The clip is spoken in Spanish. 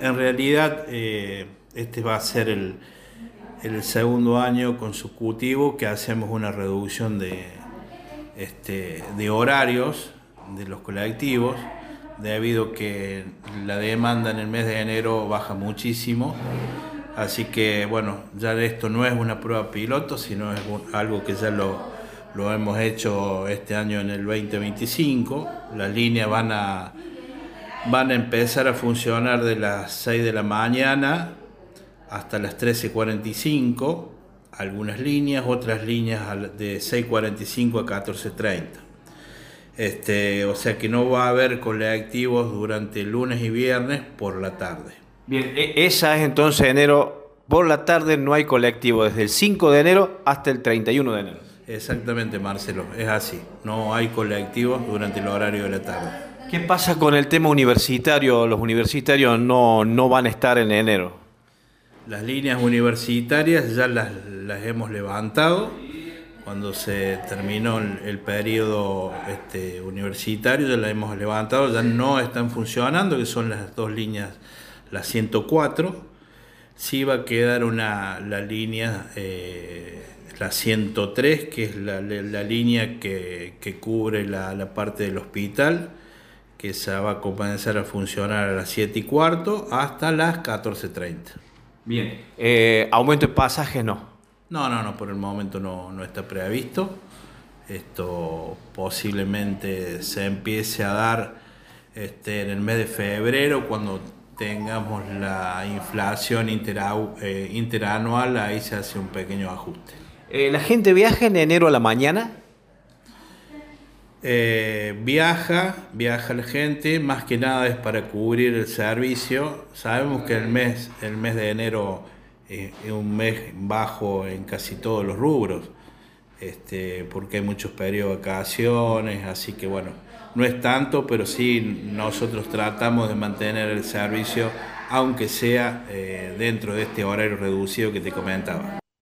en realidad este va a ser el segundo año consecutivo que hacemos una reducción de horarios de los colectivos, debido a que la demanda en el mes de enero baja muchísimo. Así que bueno, ya esto no es una prueba piloto, sino es algo que ya lo hemos hecho este año en el 2025. Las líneas van a empezar a funcionar de las 6 de la mañana hasta las 13:45, algunas líneas, otras líneas de 6:45 a 14:30. O sea que no va a haber colectivos durante lunes y viernes por la tarde. Bien, esa es entonces enero, por la tarde no hay colectivo, desde el 5 de enero hasta el 31 de enero. Exactamente, Marcelo, es así, no hay colectivos durante el horario de la tarde. ¿Qué pasa con el tema universitario? Los universitarios no van a estar en enero. Las líneas universitarias ya las hemos levantado. Cuando se terminó el periodo universitario ya las hemos levantado, ya no están funcionando, que son las dos líneas, la 104. Sí va a quedar la línea, la 103, que es la línea que cubre la parte del hospital, que esa va a comenzar a funcionar a las 7:15 hasta las 14:30. Bien. ¿Aumento de pasajes no? No, por el momento no está previsto. Esto posiblemente se empiece a dar en el mes de febrero, cuando tengamos la inflación interanual, ahí se hace un pequeño ajuste. ¿La gente viaja en enero a la mañana? Viaja la gente, más que nada es para cubrir el servicio. Sabemos que el mes de enero es un mes bajo en casi todos los rubros, porque hay muchos periodos de vacaciones, así que bueno, no es tanto, pero sí nosotros tratamos de mantener el servicio, aunque sea dentro de este horario reducido que te comentaba.